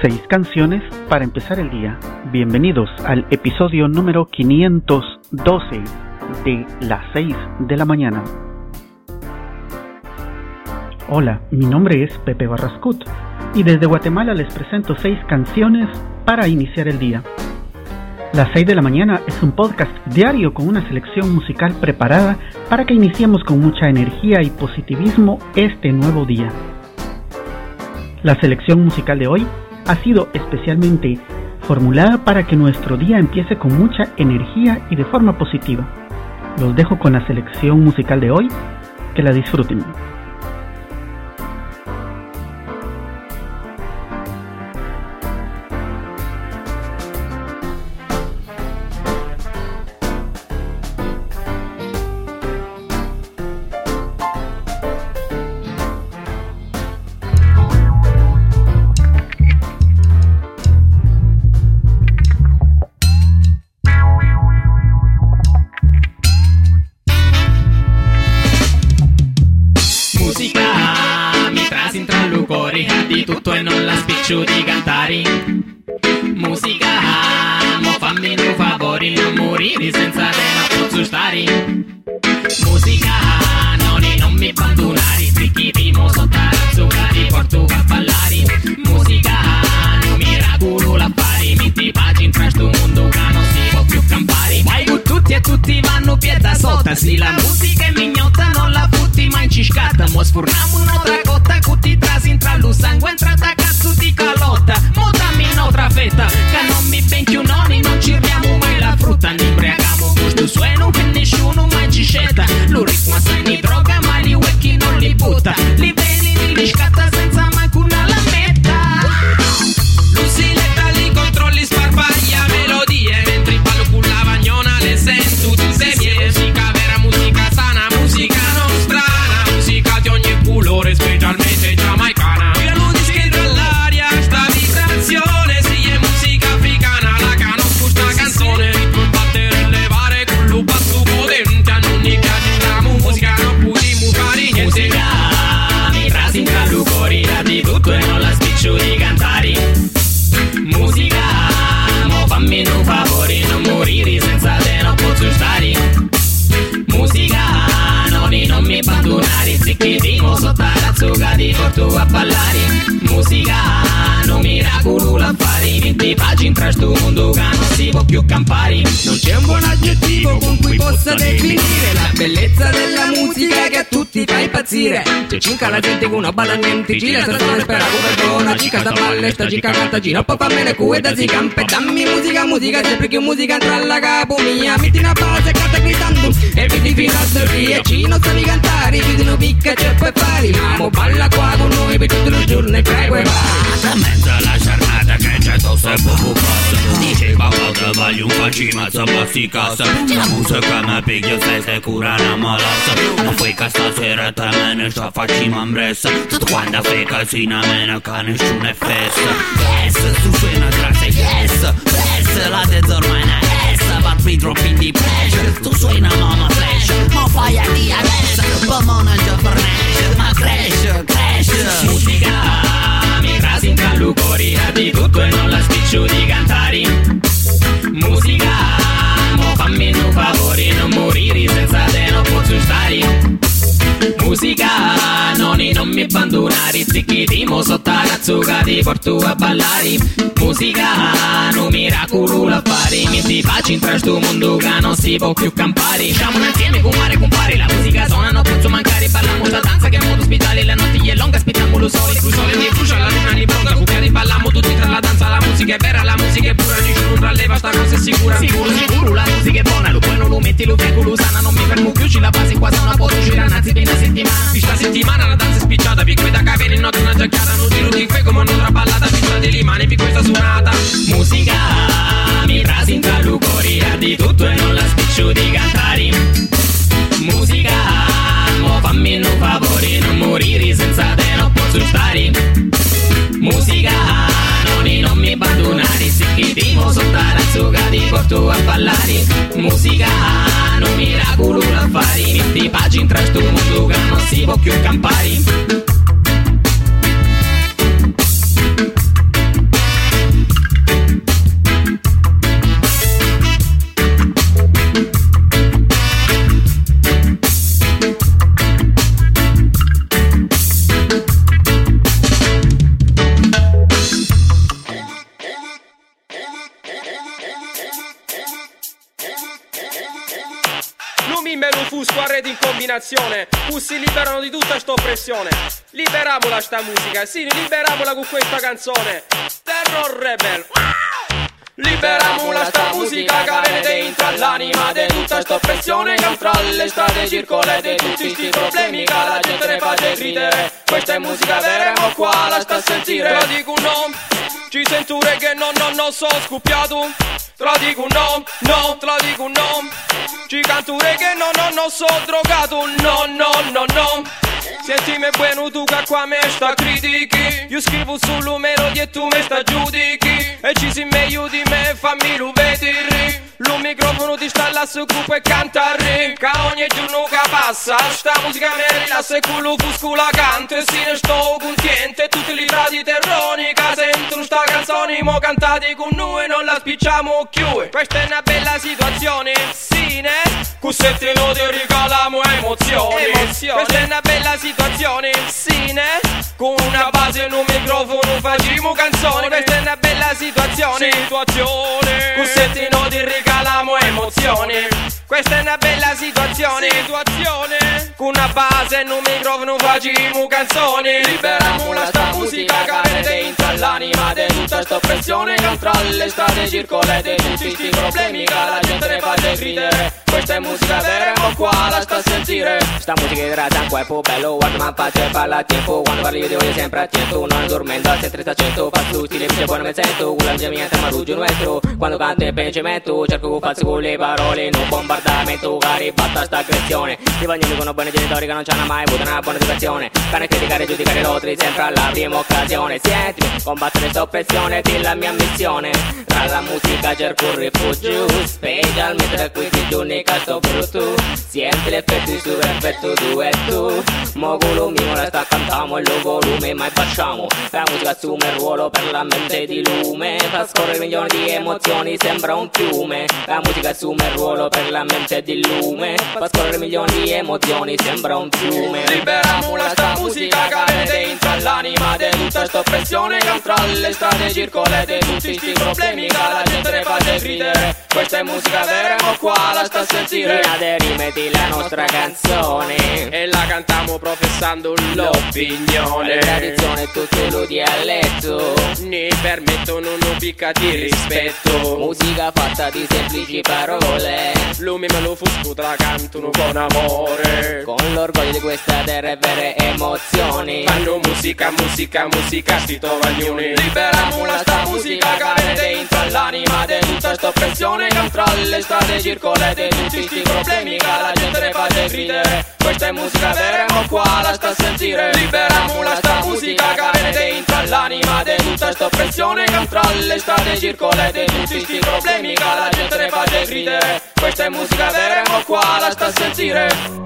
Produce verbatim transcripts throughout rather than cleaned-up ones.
Seis canciones para empezar el día. Bienvenidos al episodio número quinientos doce de las seis de la mañana. Hola, mi nombre es Pepe Barrascut y desde Guatemala les presento seis canciones para iniciar el día. Las seis de la mañana es un podcast diario con una selección musical preparada para que iniciemos con mucha energía y positivismo este nuevo día. La selección musical de hoy ha sido especialmente formulada para que nuestro día empiece con mucha energía y de forma positiva. Los dejo con la selección musical de hoy, que la disfruten. Di tutto e non la spiccio di cantare. Musica, mo fammi un favore, non morire senza te non posso stare. Musica, non, non mi abbandonare, zicchitimo sotto la zucca ti porto a ballare. Musica, un miracolo la fare, metti pace in questo mondo che non si può più campare. Vai con tutti e tutti vanno pieda sotto, sì la musica è mignotta, non la butti mai inciscata. Mo sforniamo un'altra cotta, cutti trasi intra lo sangue, entrata cazzo di calotta. Mo dammi un'altra fetta, che non mi benchi un nonni, non ci riamo mai la frutta. Ne imbriagamo questo suono che nessuno mai ci scetta. Lo ritmo assai di droga, ma li vecchi non li butta. Li veni, li scatta senza manco una lametta. Lusiletta li controlli, sparpaglia melodie, mentre ballo con la vagnona le sento tutte mie. Musica vera, musica sana, musica non strana, musica di ogni colore, specialmente giamaicana. E la musica entra all'aria, sta vibrazione, sì è musica africana, la conosco sta canzone. Ritmo e battere e levare con lo basso potente, a non mi piace la musica, non puoi fare niente. Musica mi trasinca l'ucorira di tutto e non la spiccio di cantare. Musica, mo fammi un favore, non morire senza te non posso stare. Musica, nonni non mi abbandonare, zicchitimo sotto la zucca ti porto a ballare. Musica, un miracolo la fare, metti pace in questo mondo che non si può più campare. Non c'è un buon aggettivo con cui possa definire la bellezza della musica che a tutti fa impazzire. C'è cinca la gente con una balla niente gira, sta sono spera come buona cica sta balle, sta cica canta gira, poi fa mene cueta si campa. Dammi musica, musica, sempre che musica entra alla capo mia. Metti una base e canta gridando e vedi fino a sorrire. Ci non sanno cantare, vedi no picca e c'è poi fare. Amo balla qua con noi per tutto il giorno e prego e va. Mezza la giornata che c'è tosto e poco passa. Diceva quando voglio un facima se basti casa. La musica mi piglia se stai curando malassa. Ma fai che stasera te me ne sta facima impressa. Tutto quando fai casina meno che nessuno è festa. Yes, tu suona grazie, yes. Yes, la te zormana, yes. But we drop in the pressure. Tu suona mama flash. Ma fai a dia adesso. Ma non già fornesce. Ma cresce, cresce. Musica mi trasinca l'ucorira di tutto e non la spiccio di cantare. Musica, mo fammi un favore, non morire senza te non posso stare. Musica, nonni non mi abbandonare, zicchitimo sotto la zucca ti porto a ballare. Musica, un miracolo la fare, metti pace in questo mondo che non si può più campare. Siamo insieme con mare compare, la musica suona non posso mancare. Balliamo la danza che è modo ospitale, la notte è longa, aspettiamo lo sole. Il sole mi brucia, la luna li pronta, cucchiari balliamo tutti tra la danza. La musica è vera, la musica è pura, nessuno ralleva, sta cosa è sicura. Sicuro, sicuro, la musica è buona, lo buono lo metti, lo vengo, lo sana. Non mi fermo più, ci la base qua, sono a poco, gira nazi per una settimana. Questa settimana la danza è spicciata, picco da capire in notte una giacchiata. Non giro di fe come un'altra ballata, piccola di rimane, picco questa suonata. Musica, mi trasinca l'ucorira di tutto e non la spiccio di cantare. Musica, mo fammi un favore, non morire senza te non posso stare. Musica, nonni non mi abbandonare, zicchitimo sotto la zucca ti porto a ballare. Musica, un miracolo la fare, metti pace in questo mondo che non si può più campare. rete in combinazione, si liberano di tutta sta oppressione. Liberamola sta musica, sì, liberamola con questa canzone. Terror Rebel. Liberamola sta musica che vede dentro all'anima di tutta sta oppressione, che tra le strade circola di tutti sti problemi che la gente ne fa ridere. Questa è musica vera, ma qua la sta a sentire. Te la dico no, ci sento che no, no, no, so scoppiato. Te la dico no, no, te la dico no, ci canto che no, no, no, so drogato. No, no, no, no. Sentimi buono tu che qua me sta critichi. Io scrivo solo melodie e tu me sta giudichi. E ci si meglio di me, fammi lo vedere. Lo microfono ti sta là su gruppo e cantare. Che ogni giorno che passa sta musica me rilassa e quello fusco la canto. E se ne sto contento. Tutti i frati terroni che sentono sta canzone, mo cantati con noi non la spicciamo più. Questa è una bella situazione, sì ne? Cossetti lo ti regaliamo emozioni. Emozioni. Questa è una bella situazione, sì ne? Con una base e un microfono facciamo canzoni. Questa è una bella situazione, situazione. Cossetti lo ti regaliamo emozioni. Questa è una bella situazione, situazione. Con una base e un microfono facciamo canzoni. Liberamola sta musica che vede dentro all'anima di tutta sta oppressione, che tra le strade circola di tutti sti problemi che la gente ne fa ridere. Questa è musica vera, ma qua la sta a sentire. Sta musica di raza un cuerpo bello, quando mi faccio parla a tempo. Quando parlo io devo sempre attento, non dormendo al centro sta cento. Faccio tutti le piccole buone me sento, con la mia mente ma ruggio nuestro. Quando canto e pensamento, cerco che faccio con le parole, non bombardamento, cari batta sta aggressione. Ti vogliono con buoni genitori che non c'hanno mai avuto una buona educazione. Cane criticare e giudicare l'altro sempre alla prima occasione. Sentimi, combattere sta oppressione, di la mia missione. Tra la musica cerco un rifugio, specialmente da questi giorni che sto brutto. Senti l'effetto di super effetto duetto. Mo culo mio la sta cantando e lo volume mai facciamo. La musica assume il ruolo per la mente di lume, fa scorrere milioni di emozioni, sembra un fiume. La musica assume il ruolo per la mente di lume, fa scorrere milioni di emozioni, sembra un fiume. Liberamola sta musica che vede dentro all'anima di tutta sta oppressione, che tra le strade circola di tutti sti problemi che la gente ne fa ridere. Questa è musica vera, ma qua la sta a sentire. Vieni rimetti la nostra canzone e la cantiamo professando l'opinione. La tradizione è tutto lo dialetto, ne permettono un picca di rispetto. Musica fatta di semplici parole, lui me lo fusco tra cantano con amore. Con l'orgoglio di questa terra e vere emozioni. Fanno musica, musica, musica, sti tovaglioni. Liberamola sta musica che vede dentro all'anima di tutta sta oppressione, che tra le strade circola di tutti sti problemi che la gente ne fa ridere. Questa è musica vera, ma qua la sta a sentire. Liberamola sta musica che vede dentro all'anima di tutta sta oppressione, che tra le strade circola di tutti sti problemi che la gente ne fa ridere. Questa è musica vera, ma qua la sta a sentire.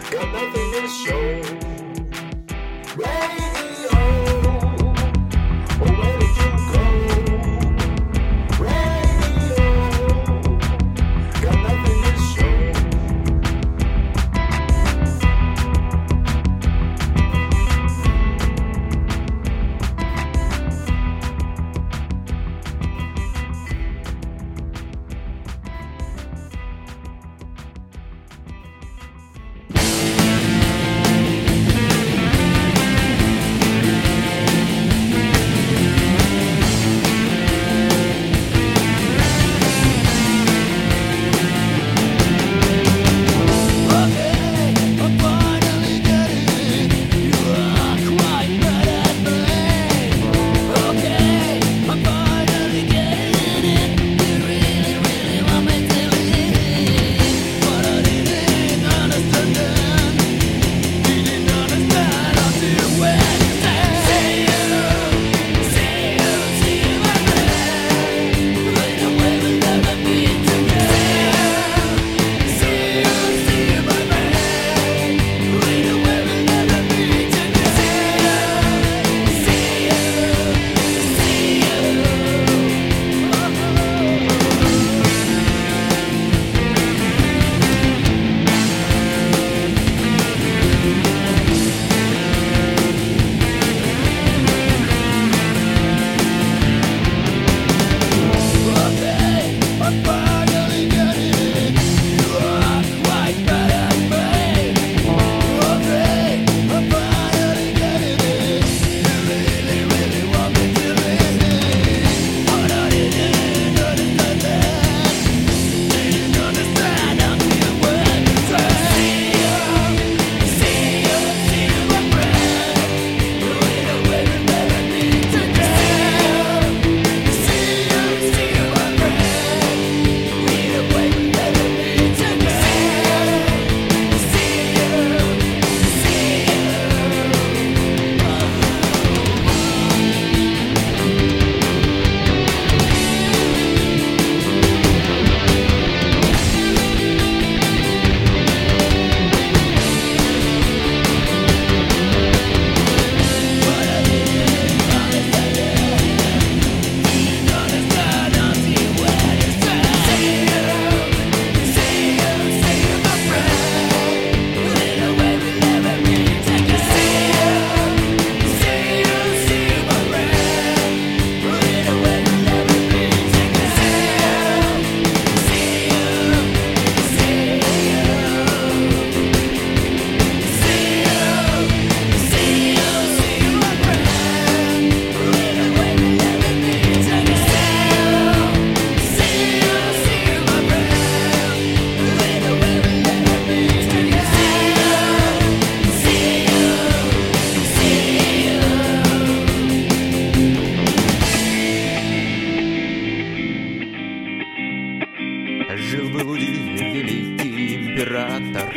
Жил-был у Диви великий император.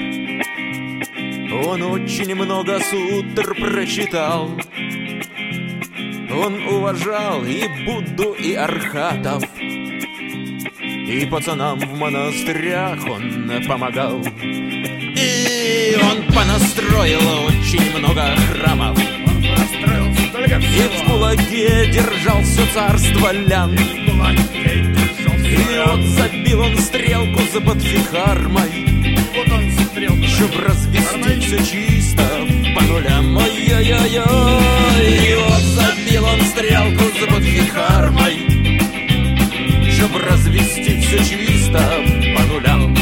Он очень много сутр прочитал. Он уважал и Будду, и архатов, и пацанам в монастырях он помогал. И он понастроил очень много храмов. И в кулаке держал все царство лян. И вот забил он стрелку за Бодхидхармой, чтоб развести все чисто по нулям. Ой-ой-ой-ой. И вот забил он стрелку за Бодхидхармой, чтоб развести все чисто по нулям.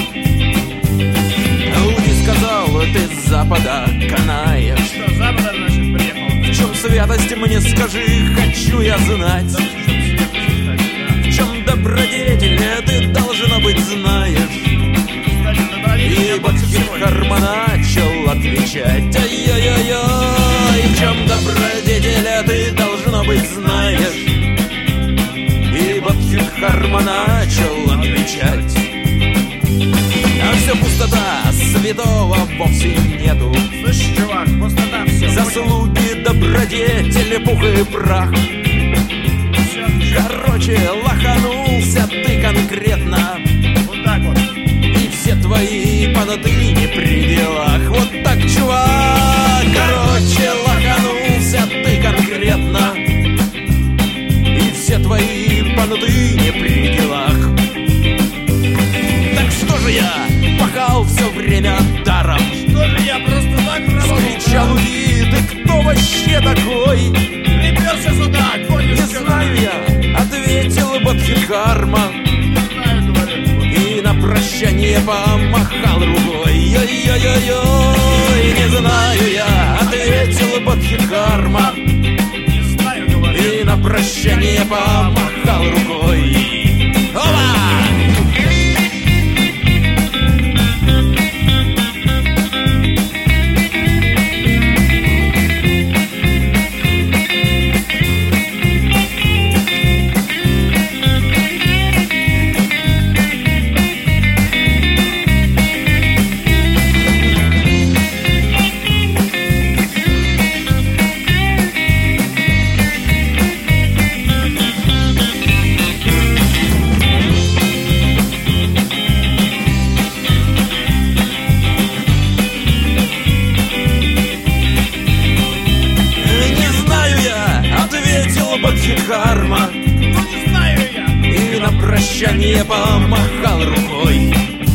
Ауди сказал, ты с запада канаешь. Что, с запада, значит, приехал? В чем святость, мне скажи, хочу я знать. В чем добродетель, ты должно быть знаешь. И Бодхидхарма начал отвечать. Ай-яй-яй-яй. В чем добродетель, ты должно быть знаешь. И Бодхидхарма начал отвечать. А все пустота, святого вовсе нету. Слышь, чувак, пустота, все. Заслуги, добродетели, пух и прах. Короче, лоханулся ты конкретно. Вот так вот. И все все твои понты не при делах. Вот так, чувак, короче, лоханулся ты конкретно, и все твои понты не при делах. Так что же я пахал все время даром? Что же я просто так работал? Скричал Уи, ты кто вообще такой? Приперся сюда, конец. Не знаю я, ответил Бодхидхарма, и на прощание помахал рукой. Ой-ой-ой-ой, не знаю я, ответил Бодхидхарма, и на прощание помахал рукой. Опа! Бодхидхарма, Ну не знаю я. и на прощание помахал рукой.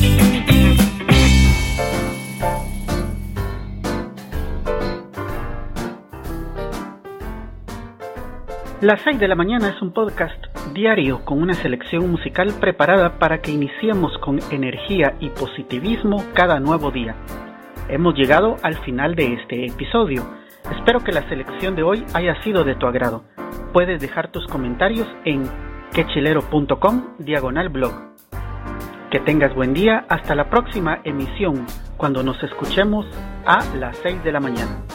Las seis de la mañana es un podcast diario con una selección musical preparada para que iniciemos con energía y positivismo cada nuevo día. Hemos llegado al final de este episodio. Espero que la selección de hoy haya sido de tu agrado. Puedes dejar tus comentarios en quechilero.com diagonal blog. Que tengas buen día. Hasta la próxima emisión, cuando nos escuchemos a las seis de la mañana.